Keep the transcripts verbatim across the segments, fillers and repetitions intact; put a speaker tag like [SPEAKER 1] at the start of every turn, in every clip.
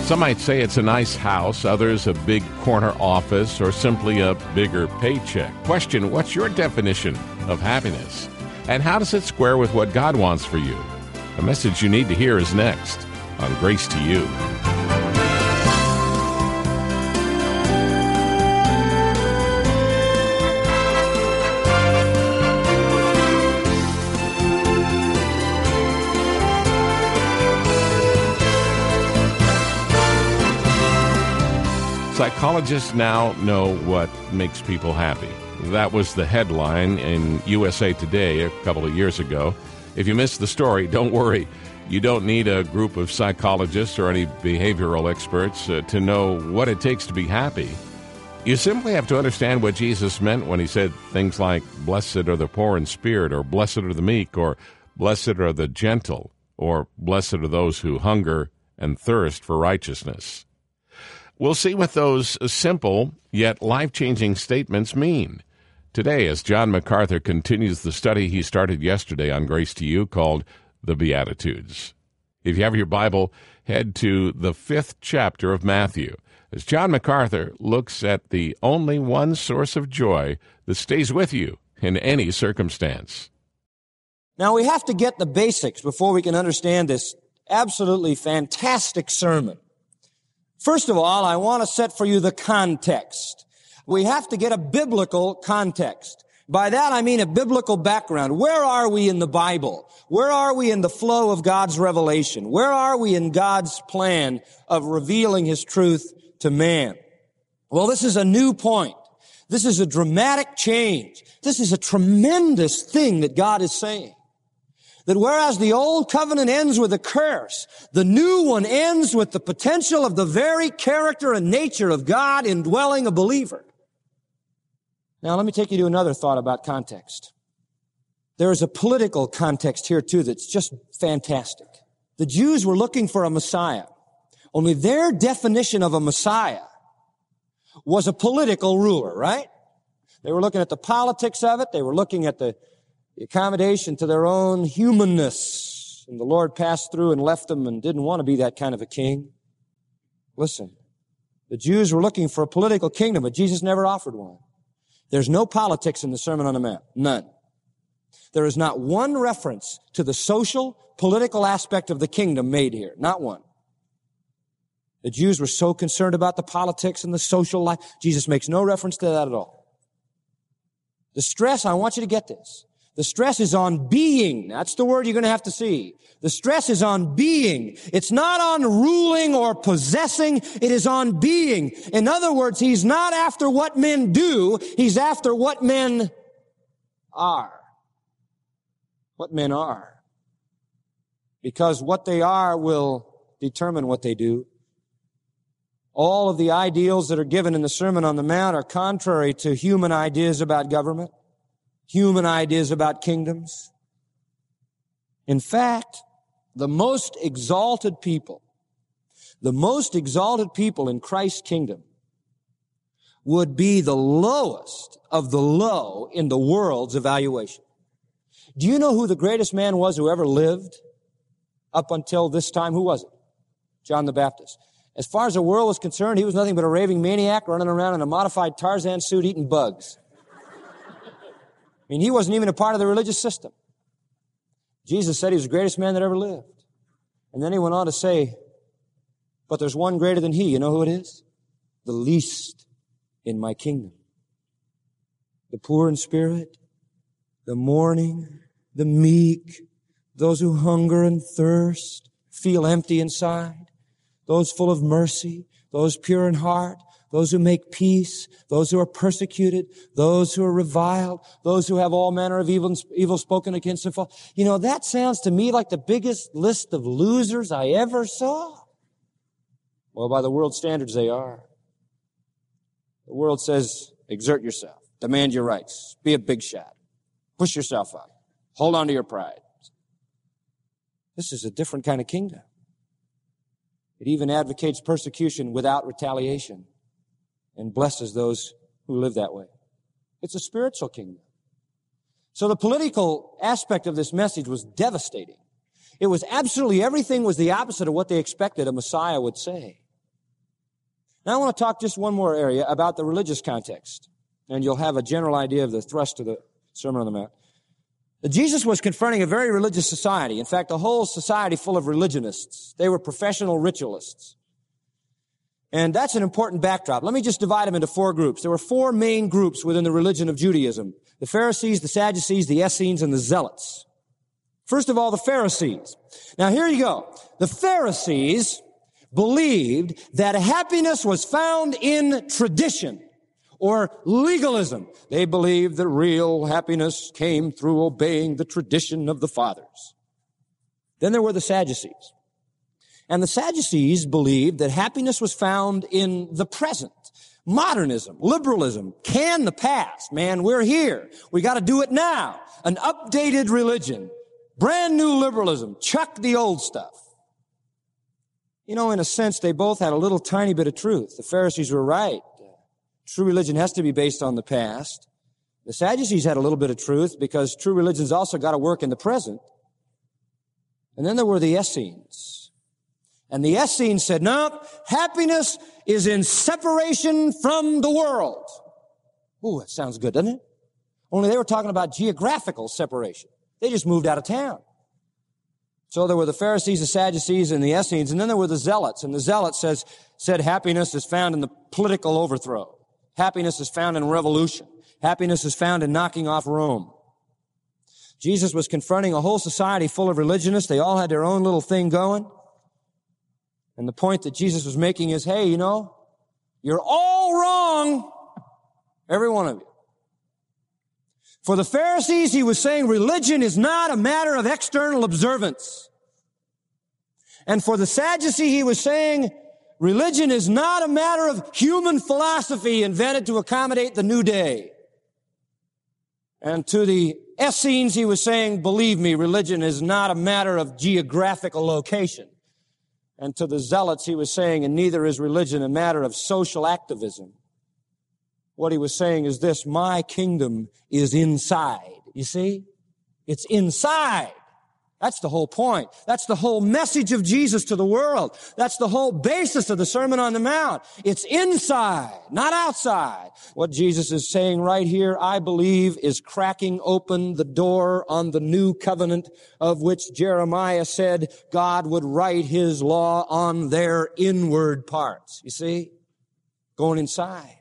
[SPEAKER 1] Some might say it's a nice house, others a big corner office, or simply a bigger paycheck. Question, what's your definition of happiness? And how does it square with what God wants for you? A message you need to hear is next on Grace to You. Psychologists now know what makes people happy. That was the headline in U S A Today a couple of years ago. If you missed the story, don't worry. You don't need a group of psychologists or any behavioral experts uh, to know what it takes to be happy. You simply have to understand what Jesus meant when he said things like, blessed are the poor in spirit, or blessed are the meek, or blessed are the gentle, or blessed are those who hunger and thirst for righteousness. We'll see what those simple yet life-changing statements mean today as John MacArthur continues the study he started yesterday on Grace to You called The Beatitudes. If you have your Bible, head to the fifth chapter of Matthew as John MacArthur looks at the only one source of joy that stays with you in any circumstance.
[SPEAKER 2] Now, we have to get the basics before we can understand this absolutely fantastic sermon. First of all, I want to set for you the context. We have to get a biblical context. By that, I mean a biblical background. Where are we in the Bible? Where are we in the flow of God's revelation? Where are we in God's plan of revealing His truth to man? Well, this is a new point. This is a dramatic change. This is a tremendous thing that God is saying. That whereas the old covenant ends with a curse, the new one ends with the potential of the very character and nature of God indwelling a believer. Now, let me take you to another thought about context. There is a political context here, too, that's just fantastic. The Jews were looking for a Messiah. Only their definition of a Messiah was a political ruler, right? They were looking at the politics of it. They were looking at the The accommodation to their own humanness. And the Lord passed through and left them and didn't want to be that kind of a king. Listen, the Jews were looking for a political kingdom, but Jesus never offered one. There's no politics in the Sermon on the Mount. None. There is not one reference to the social, political aspect of the kingdom made here. Not one. The Jews were so concerned about the politics and the social life. Jesus makes no reference to that at all. The stress, I want you to get this. The stress is on being. That's the word you're going to have to see. The stress is on being. It's not on ruling or possessing. It is on being. In other words, He's not after what men do. He's after what men are. What men are. Because what they are will determine what they do. All of the ideals that are given in the Sermon on the Mount are contrary to human ideas about government. Human ideas about kingdoms. In fact, the most exalted people, the most exalted people in Christ's kingdom would be the lowest of the low in the world's evaluation. Do you know who the greatest man was who ever lived up until this time? Who was it? John the Baptist. As far as the world was concerned, he was nothing but a raving maniac running around in a modified Tarzan suit eating bugs. I mean, he wasn't even a part of the religious system. Jesus said he was the greatest man that ever lived. And then he went on to say, but there's one greater than he. You know who it is? The least in my kingdom. The poor in spirit, the mourning, the meek, those who hunger and thirst, feel empty inside, those full of mercy, those pure in heart, those who make peace, those who are persecuted, those who are reviled, those who have all manner of evil, evil spoken against them. You know, that sounds to me like the biggest list of losers I ever saw. Well, by the world standards, they are. The world says, exert yourself, demand your rights, be a big shot, push yourself up, hold on to your pride. This is a different kind of kingdom. It even advocates persecution without retaliation and blesses those who live that way. It's a spiritual kingdom. So the political aspect of this message was devastating. It was absolutely everything was the opposite of what they expected a Messiah would say. Now I want to talk just one more area about the religious context, and you'll have a general idea of the thrust of the Sermon on the Mount. Jesus was confronting a very religious society. In fact, a whole society full of religionists. They were professional ritualists. And that's an important backdrop. Let me just divide them into four groups. There were four main groups within the religion of Judaism: the Pharisees, the Sadducees, the Essenes, and the Zealots. First of all, the Pharisees. Now here you go. The Pharisees believed that happiness was found in tradition or legalism. They believed that real happiness came through obeying the tradition of the fathers. Then there were the Sadducees. And the Sadducees believed that happiness was found in the present. Modernism, liberalism, can the past. Man, we're here. We got to do it now. An updated religion. Brand new liberalism. Chuck the old stuff. You know, in a sense, they both had a little tiny bit of truth. The Pharisees were right. True religion has to be based on the past. The Sadducees had a little bit of truth because true religion's also got to work in the present. And then there were the Essenes. And the Essenes said, no, happiness is in separation from the world. Ooh, that sounds good, doesn't it? Only they were talking about geographical separation. They just moved out of town. So there were the Pharisees, the Sadducees, and the Essenes, and then there were the Zealots. And the Zealots says, said happiness is found in the political overthrow. Happiness is found in revolution. Happiness is found in knocking off Rome. Jesus was confronting a whole society full of religionists. They all had their own little thing going. And the point that Jesus was making is, hey, you know, you're all wrong. Every one of you. For the Pharisees, he was saying religion is not a matter of external observance. And for the Sadducee, he was saying religion is not a matter of human philosophy invented to accommodate the new day. And to the Essenes, he was saying, believe me, religion is not a matter of geographical location. And to the Zealots, he was saying, and neither is religion a matter of social activism. What he was saying is this: my kingdom is inside. You see? It's inside. That's the whole point. That's the whole message of Jesus to the world. That's the whole basis of the Sermon on the Mount. It's inside, not outside. What Jesus is saying right here, I believe, is cracking open the door on the new covenant of which Jeremiah said God would write his law on their inward parts. You see? Going inside.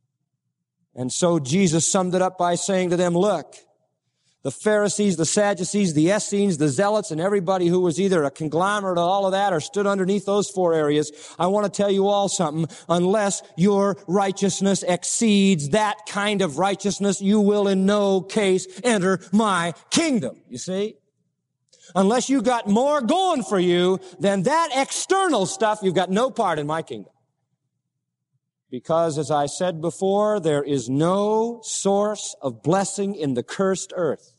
[SPEAKER 2] And so Jesus summed it up by saying to them, look, the Pharisees, the Sadducees, the Essenes, the Zealots, and everybody who was either a conglomerate of all of that or stood underneath those four areas, I want to tell you all something. Unless your righteousness exceeds that kind of righteousness, you will in no case enter my kingdom. You see? Unless you got more going for you than that external stuff, you've got no part in my kingdom. Because, as I said before, there is no source of blessing in the cursed earth.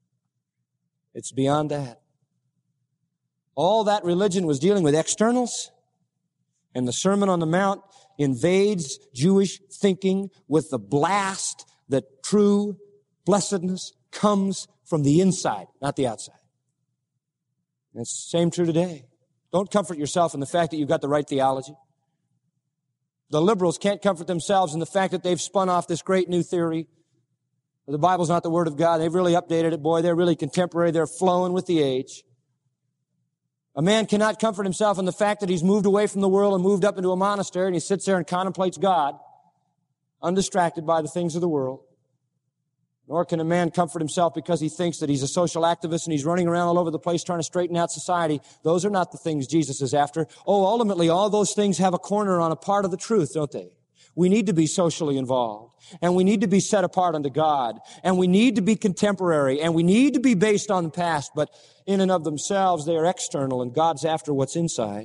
[SPEAKER 2] It's beyond that. All that religion was dealing with externals, and the Sermon on the Mount invades Jewish thinking with the blast that true blessedness comes from the inside, not the outside. And it's the same true today. Don't comfort yourself in the fact that you've got the right theology. The liberals can't comfort themselves in the fact that they've spun off this great new theory. The Bible's not the Word of God. They've really updated it. Boy, they're really contemporary. They're flowing with the age. A man cannot comfort himself in the fact that he's moved away from the world and moved up into a monastery and he sits there and contemplates God, undistracted by the things of the world. Nor can a man comfort himself because he thinks that he's a social activist and he's running around all over the place trying to straighten out society. Those are not the things Jesus is after. Oh, ultimately, all those things have a corner on a part of the truth, don't they? We need to be socially involved, and we need to be set apart unto God, and we need to be contemporary, and we need to be based on the past, but in and of themselves, they are external, and God's after what's inside.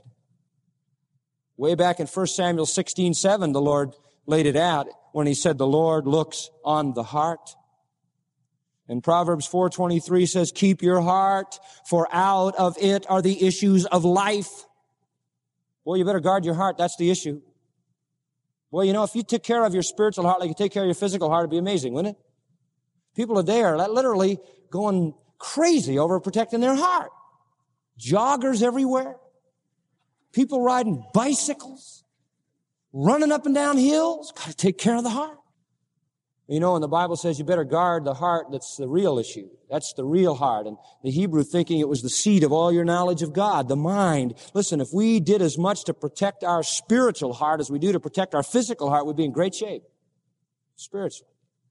[SPEAKER 2] Way back in First Samuel sixteen seven, the Lord laid it out when he said, the Lord looks on the heart. And Proverbs four twenty-three says, keep your heart, for out of it are the issues of life. Well, you better guard your heart. That's the issue. Well, you know, if you took care of your spiritual heart like you take care of your physical heart, it'd be amazing, wouldn't it? People today are literally going crazy over protecting their heart. Joggers everywhere. People riding bicycles. running up and down hills. Got to take care of the heart. You know, and the Bible says you better guard the heart. That's the real issue. That's the real heart. And the Hebrew thinking it was the seat of all your knowledge of God, the mind. Listen, if we did as much to protect our spiritual heart as we do to protect our physical heart, we'd be in great shape spiritually.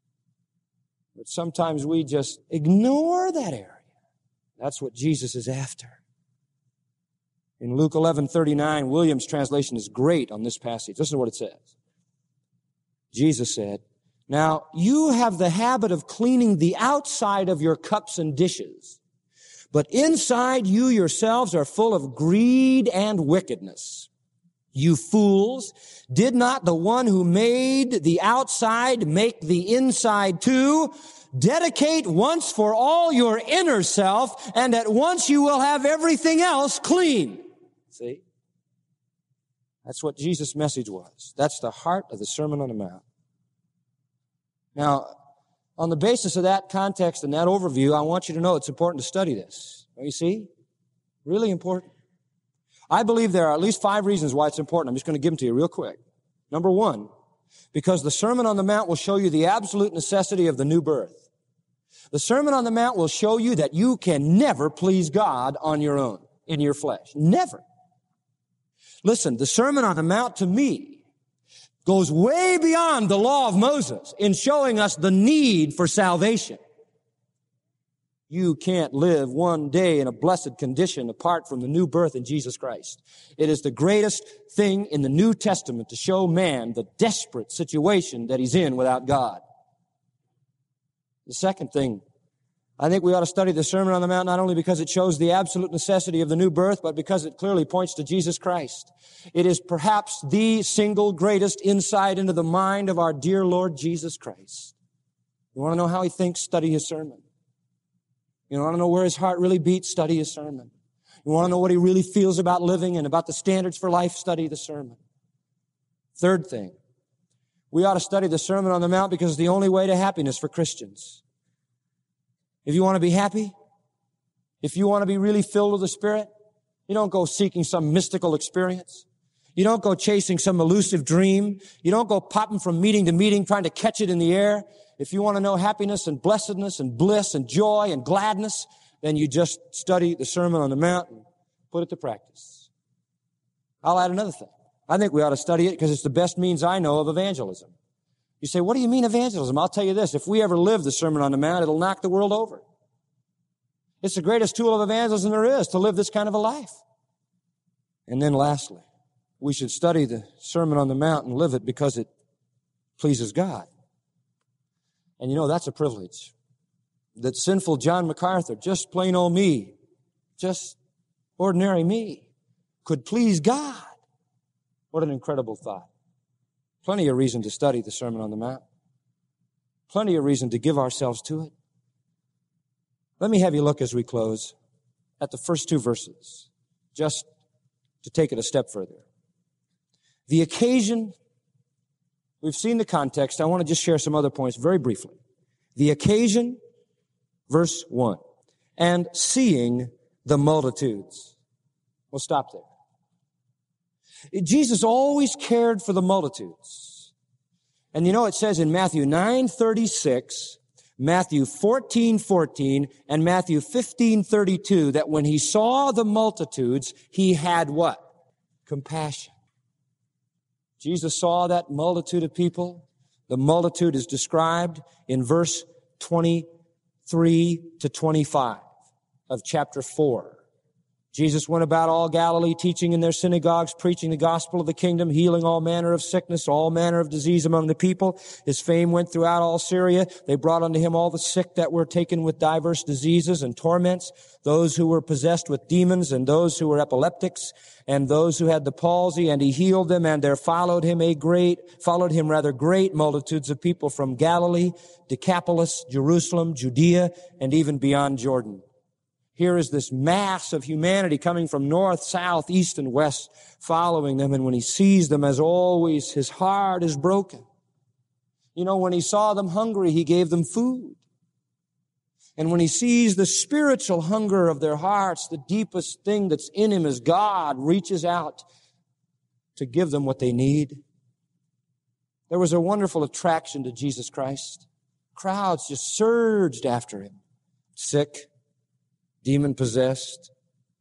[SPEAKER 2] But sometimes we just ignore that area. That's what Jesus is after. In Luke eleven thirty-nine, Williams' translation is great on this passage. Listen to what it says. Jesus said, "Now, you have the habit of cleaning the outside of your cups and dishes, but inside you yourselves are full of greed and wickedness. You fools, did not the one who made the outside make the inside too? Dedicate once for all your inner self, and at once you will have everything else clean." See? That's what Jesus' message was. That's the heart of the Sermon on the Mount. Now, on the basis of that context and that overview, I want you to know it's important to study this. You see? Really important. I believe there are at least five reasons why it's important. I'm just going to give them to you real quick. Number one, because the Sermon on the Mount will show you the absolute necessity of the new birth. The Sermon on the Mount will show you that you can never please God on your own, in your flesh. Never. Listen, the Sermon on the Mount to me goes way beyond the law of Moses in showing us the need for salvation. You can't live one day in a blessed condition apart from the new birth in Jesus Christ. It is the greatest thing in the New Testament to show man the desperate situation that he's in without God. The second thing, I think we ought to study the Sermon on the Mount not only because it shows the absolute necessity of the new birth, but because it clearly points to Jesus Christ. It is perhaps the single greatest insight into the mind of our dear Lord Jesus Christ. You want to know how he thinks? Study his sermon. You want to know where his heart really beats? Study his sermon. You want to know what he really feels about living and about the standards for life? Study the sermon. Third thing, we ought to study the Sermon on the Mount because it's the only way to happiness for Christians. If you want to be happy, if you want to be really filled with the Spirit, you don't go seeking some mystical experience. You don't go chasing some elusive dream. You don't go popping from meeting to meeting trying to catch it in the air. If you want to know happiness and blessedness and bliss and joy and gladness, then you just study the Sermon on the Mount and put it to practice. I'll add another thing. I think we ought to study it because it's the best means I know of evangelism. You say, what do you mean evangelism? I'll tell you this. If we ever live the Sermon on the Mount, it'll knock the world over. It's the greatest tool of evangelism there is, to live this kind of a life. And then lastly, we should study the Sermon on the Mount and live it because it pleases God. And you know, that's a privilege. That sinful John MacArthur, just plain old me, just ordinary me, could please God. What an incredible thought. Plenty of reason to study the Sermon on the Mount. Plenty of reason to give ourselves to it. Let me have you look as we close at the first two verses, just to take it a step further. The occasion, we've seen the context. I want to just share some other points very briefly. The occasion, verse one, and seeing the multitudes. We'll stop there. Jesus always cared for the multitudes. And you know, it says in Matthew nine thirty-six, Matthew fourteen fourteen, and Matthew fifteen thirty-two that when he saw the multitudes, he had what? Compassion. Jesus saw that multitude of people. The multitude is described in verse twenty-three to twenty-five of chapter four. Jesus went about all Galilee, teaching in their synagogues, preaching the gospel of the kingdom, healing all manner of sickness, all manner of disease among the people. His fame went throughout all Syria. They brought unto him all the sick that were taken with diverse diseases and torments, those who were possessed with demons, and those who were epileptics, and those who had the palsy, and he healed them. And there followed him a great, followed him rather great multitudes of people from Galilee, Decapolis, Jerusalem, Judea, and even beyond Jordan. Here is this mass of humanity coming from north, south, east, and west, following them. And when he sees them, as always, his heart is broken. You know, when he saw them hungry, he gave them food. And when he sees the spiritual hunger of their hearts, the deepest thing that's in him is God reaches out to give them what they need. There was a wonderful attraction to Jesus Christ. Crowds just surged after him. Sick, demon-possessed,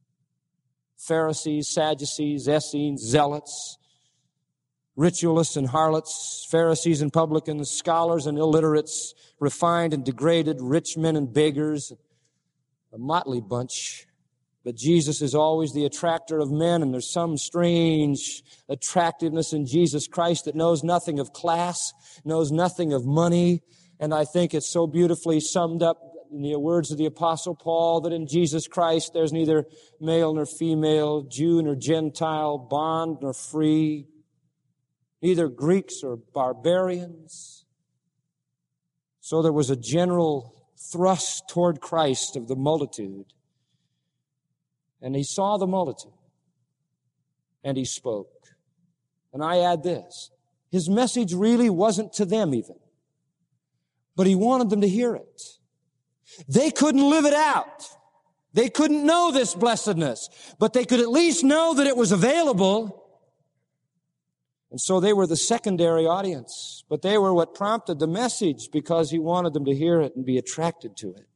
[SPEAKER 2] Pharisees, Sadducees, Essenes, Zealots, ritualists and harlots, Pharisees and publicans, scholars and illiterates, refined and degraded, rich men and beggars, a motley bunch. But Jesus is always the attractor of men, and there's some strange attractiveness in Jesus Christ that knows nothing of class, knows nothing of money. And I think it's so beautifully summed up in the words of the Apostle Paul that in Jesus Christ there's neither male nor female, Jew nor Gentile, bond nor free, neither Greeks or barbarians. So there was a general thrust toward Christ of the multitude. And he saw the multitude, and he spoke. And I add this, his message really wasn't to them even, but he wanted them to hear it. They couldn't live it out. They couldn't know this blessedness, but they could at least know that it was available. And so they were the secondary audience, but they were what prompted the message because he wanted them to hear it and be attracted to it.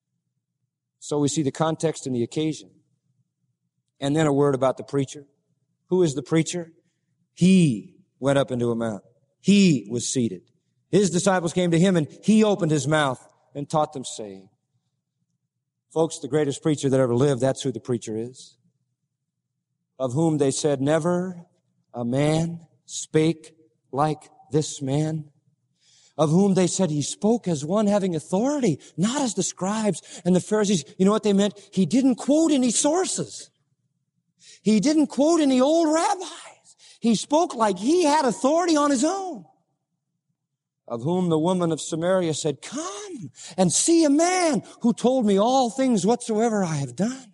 [SPEAKER 2] So we see the context and the occasion. And then a word about the preacher. Who is the preacher? He went up into a mountain. He was seated. His disciples came to him, and he opened his mouth and taught them, saying, folks, the greatest preacher that ever lived, that's who the preacher is. Of whom they said, never a man spake like this man. Of whom they said he spoke as one having authority, not as the scribes and the Pharisees. You know what they meant? He didn't quote any sources. He didn't quote any old rabbis. He spoke like he had authority on his own. Of whom the woman of Samaria said, come and see a man who told me all things whatsoever I have done.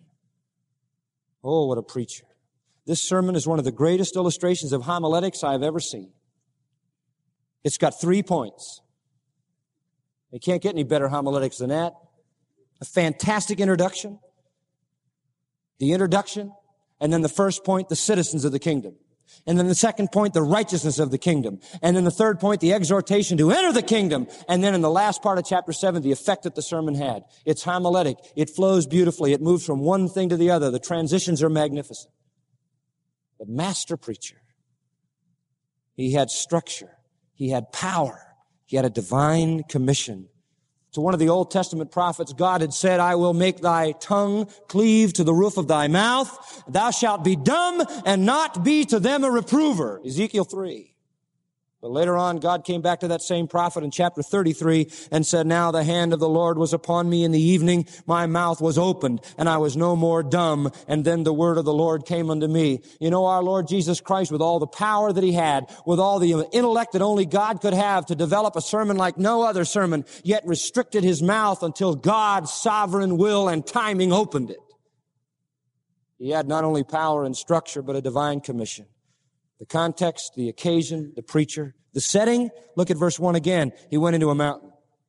[SPEAKER 2] Oh, what a preacher. This sermon is one of the greatest illustrations of homiletics I have ever seen. It's got three points. You can't get any better homiletics than that. A fantastic introduction. The introduction. And then the first point, the citizens of the kingdom. And then the second point, the righteousness of the kingdom. And then the third point, the exhortation to enter the kingdom. And then in the last part of chapter seven, the effect that the sermon had. It's homiletic. It flows beautifully. It moves from one thing to the other. The transitions are magnificent. The master preacher. He had structure. He had power. He had a divine commission. To one of the Old Testament prophets, God had said, I will make thy tongue cleave to the roof of thy mouth. Thou shalt be dumb and not be to them a reprover. Ezekiel three. But later on, God came back to that same prophet in chapter thirty-three and said, now the hand of the Lord was upon me in the evening. My mouth was opened and I was no more dumb. And then the word of the Lord came unto me. You know, our Lord Jesus Christ, with all the power that he had, with all the intellect that only God could have to develop a sermon like no other sermon, yet restricted his mouth until God's sovereign will and timing opened it. He had not only power and structure, but a divine commission. The context, the occasion, the preacher, the setting. Look at verse one again. He went into a mountain.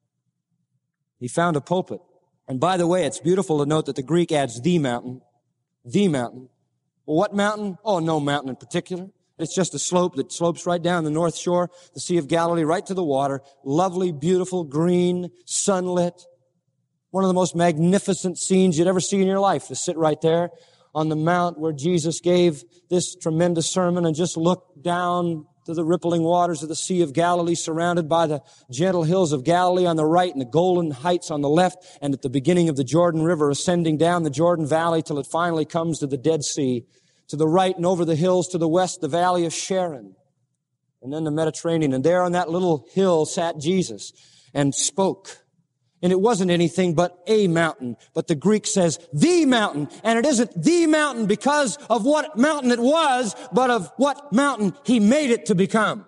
[SPEAKER 2] He found a pulpit. And by the way, it's beautiful to note that the Greek adds the mountain. The mountain. Well, what mountain? Oh, no mountain in particular. It's just a slope that slopes right down the north shore, the Sea of Galilee, right to the water. Lovely, beautiful, green, sunlit. One of the most magnificent scenes you'd ever see in your life to sit right there on the mount where Jesus gave this tremendous sermon and just look down to the rippling waters of the Sea of Galilee, surrounded by the gentle hills of Galilee on the right and the golden heights on the left, and at the beginning of the Jordan River ascending down the Jordan Valley till it finally comes to the Dead Sea. To the right and over the hills to the west, the Valley of Sharon, and then the Mediterranean. And there on that little hill sat Jesus and spoke. And it wasn't anything but a mountain. But the Greek says the mountain. And it isn't the mountain because of what mountain it was, but of what mountain he made it to become.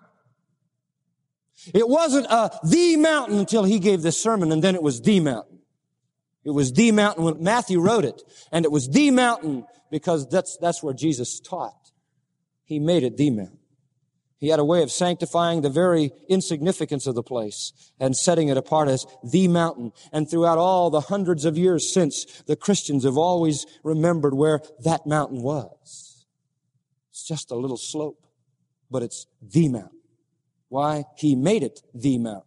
[SPEAKER 2] It wasn't a the mountain until he gave this sermon, and then it was the mountain. It was the mountain when Matthew wrote it. And it was the mountain because that's, that's where Jesus taught. He made it the mountain. He had a way of sanctifying the very insignificance of the place and setting it apart as the mountain. And throughout all the hundreds of years since, the Christians have always remembered where that mountain was. It's just a little slope, but it's the mountain. Why? He made it the mountain.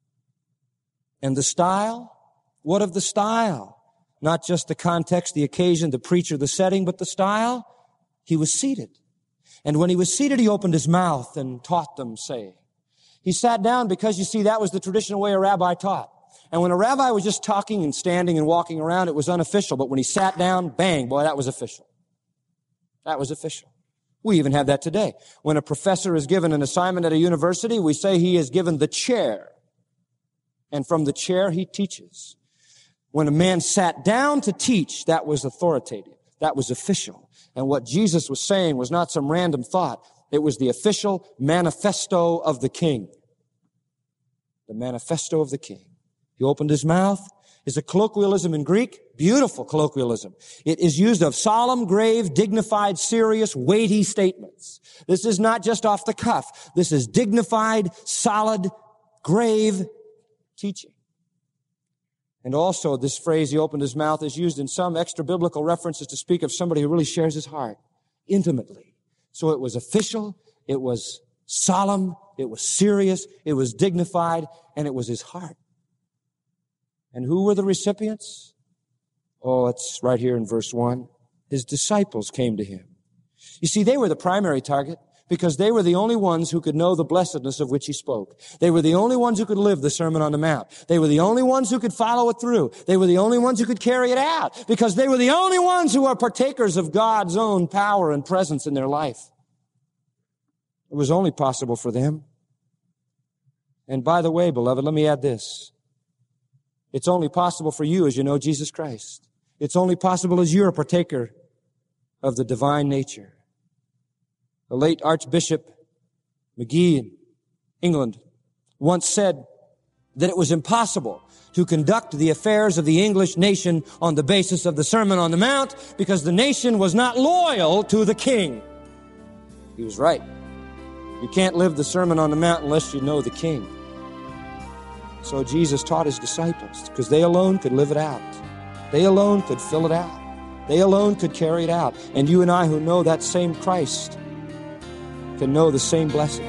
[SPEAKER 2] And the style? What of the style? Not just the context, the occasion, the preacher, the setting, but the style? He was seated. And when he was seated, he opened his mouth and taught them, saying. He sat down because, you see, that was the traditional way a rabbi taught. And when a rabbi was just talking and standing and walking around, it was unofficial. But when he sat down, bang, boy, that was official. That was official. We even have that today. When a professor is given an assignment at a university, we say he is given the chair. And from the chair, he teaches. When a man sat down to teach, that was authoritative. That was official. And what Jesus was saying was not some random thought. It was the official manifesto of the king. The manifesto of the king. He opened his mouth. Is a colloquialism in Greek. Beautiful colloquialism. It is used of solemn, grave, dignified, serious, weighty statements. This is not just off the cuff. This is dignified, solid, grave teaching. And also, this phrase, he opened his mouth, is used in some extra-biblical references to speak of somebody who really shares his heart intimately. So it was official, it was solemn, it was serious, it was dignified, and it was his heart. And who were the recipients? Oh, it's right here in verse one. His disciples came to him. You see, they were the primary target because they were the only ones who could know the blessedness of which he spoke. They were the only ones who could live the Sermon on the Mount. They were the only ones who could follow it through. They were the only ones who could carry it out because they were the only ones who are partakers of God's own power and presence in their life. It was only possible for them. And by the way, beloved, let me add this. It's only possible for you as you know Jesus Christ. It's only possible as you're a partaker of the divine nature. The late Archbishop McGee in England once said that it was impossible to conduct the affairs of the English nation on the basis of the Sermon on the Mount because the nation was not loyal to the king. He was right. You can't live the Sermon on the Mount unless you know the king. So Jesus taught his disciples because they alone could live it out. They alone could fill it out. They alone could carry it out. And you and I who know that same Christ can know the same blessings.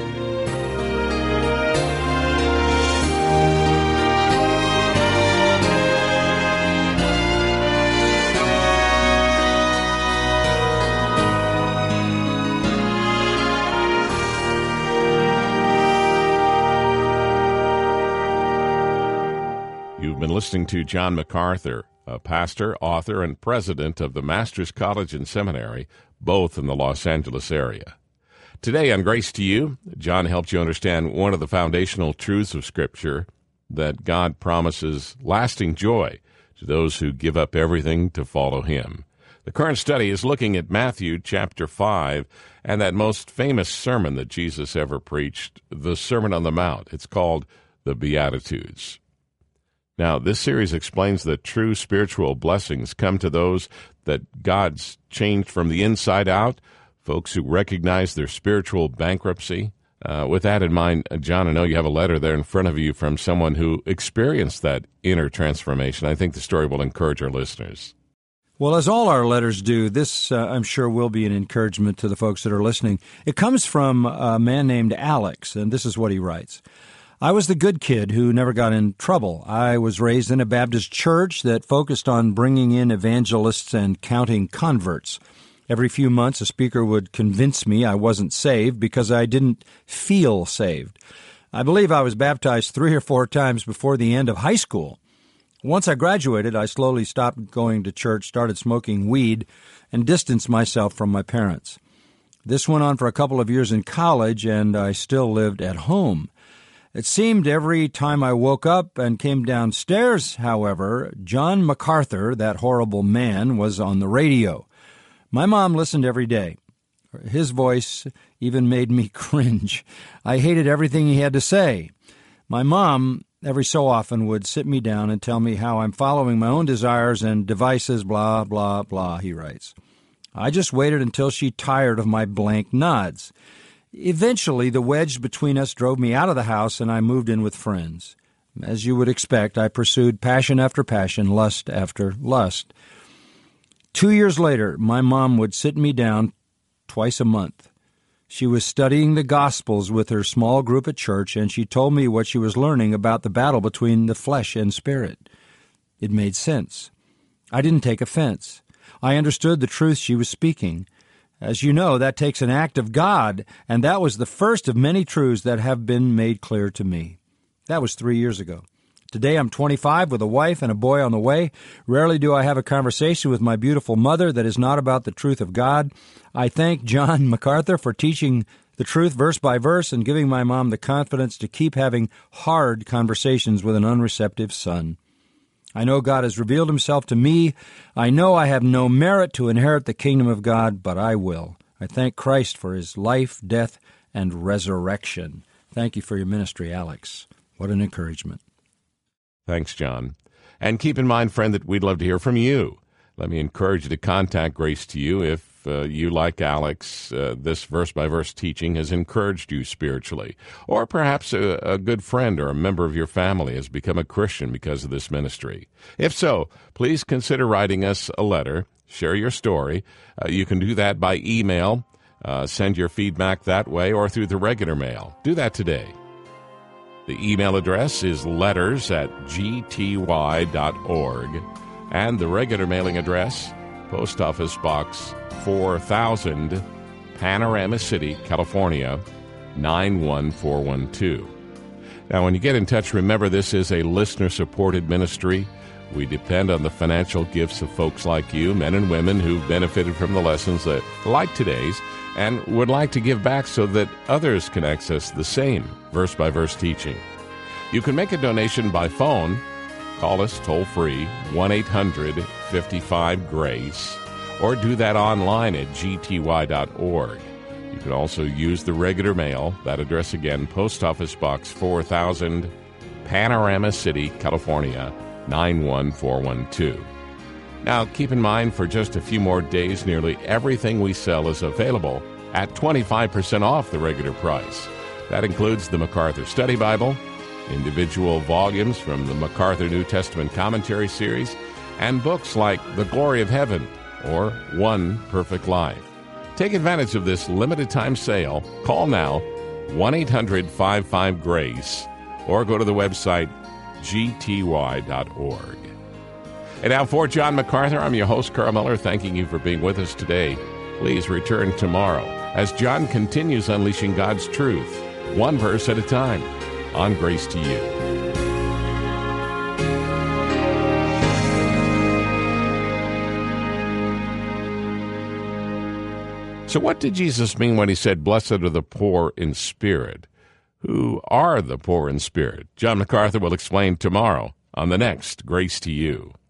[SPEAKER 1] You've been listening to John MacArthur, a pastor, author, and president of the Master's College and Seminary, both in the Los Angeles area. Today on Grace to You, John helped you understand one of the foundational truths of Scripture, that God promises lasting joy to those who give up everything to follow Him. The current study is looking at Matthew chapter five and that most famous sermon that Jesus ever preached, the Sermon on the Mount. It's called the Beatitudes. Now, this series explains that true spiritual blessings come to those that God's changed from the inside out, folks who recognize their spiritual bankruptcy. Uh, with that in mind, John, I know you have a letter there in front of you from someone who experienced that inner transformation. I think the story will encourage our listeners.
[SPEAKER 3] Well, as all our letters do, this, uh, I'm sure, will be an encouragement to the folks that are listening. It comes from a man named Alex, and this is what he writes. I was the good kid who never got in trouble. I was raised in a Baptist church that focused on bringing in evangelists and counting converts. Every few months, a speaker would convince me I wasn't saved because I didn't feel saved. I believe I was baptized three or four times before the end of high school. Once I graduated, I slowly stopped going to church, started smoking weed, and distanced myself from my parents. This went on for a couple of years in college, and I still lived at home. It seemed every time I woke up and came downstairs, however, John MacArthur, that horrible man, was on the radio. My mom listened every day. His voice even made me cringe. I hated everything he had to say. My mom, every so often, would sit me down and tell me how I'm following my own desires and devices, blah, blah, blah, he writes. I just waited until she tired of my blank nods. Eventually, the wedge between us drove me out of the house, and I moved in with friends. As you would expect, I pursued passion after passion, lust after lust. Two years later, my mom would sit me down twice a month. She was studying the Gospels with her small group at church, and she told me what she was learning about the battle between the flesh and spirit. It made sense. I didn't take offense. I understood the truth she was speaking. As you know, that takes an act of God, and that was the first of many truths that have been made clear to me. That was three years ago. Today I'm twenty-five with a wife and a boy on the way. Rarely do I have a conversation with my beautiful mother that is not about the truth of God. I thank John MacArthur for teaching the truth verse by verse and giving my mom the confidence to keep having hard conversations with an unreceptive son. I know God has revealed himself to me. I know I have no merit to inherit the kingdom of God, but I will. I thank Christ for his life, death, and resurrection. Thank you for your ministry, Alex. What an encouragement.
[SPEAKER 1] Thanks, John. And keep in mind, friend, that we'd love to hear from you. Let me encourage you to contact Grace to You if uh, you, like Alex, uh, this verse-by-verse teaching has encouraged you spiritually. Or perhaps a, a good friend or a member of your family has become a Christian because of this ministry. If so, please consider writing us a letter. Share your story. Uh, you can do that by email. Uh, send your feedback that way or through the regular mail. Do that today. The email address is letters at g t y dot org, and the regular mailing address, Post Office Box four thousand, Panorama City, California, nine one four one two. Now, when you get in touch, remember this is a listener-supported ministry. We depend on the financial gifts of folks like you, men and women who've benefited from the lessons that, like today's, and would like to give back so that others can access the same verse-by-verse teaching. You can make a donation by phone. Call us toll-free, one eight hundred fifty-five GRACE, or do that online at g t y dot org. You can also use the regular mail. That address again, Post Office Box four thousand, Panorama City, California, nine one four one two. Now, keep in mind, for just a few more days, nearly everything we sell is available at twenty-five percent off the regular price. That includes the MacArthur Study Bible, individual volumes from the MacArthur New Testament Commentary Series, and books like The Glory of Heaven or One Perfect Life. Take advantage of this limited-time sale. Call now, one eight hundred fifty-five GRACE, or go to the website g t y dot org. And now for John MacArthur, I'm your host, Carl Miller, thanking you for being with us today. Please return tomorrow as John continues unleashing God's truth, one verse at a time, on Grace to You. So what did Jesus mean when he said, "Blessed are the poor in spirit"? Who are the poor in spirit? John MacArthur will explain tomorrow on the next Grace to You.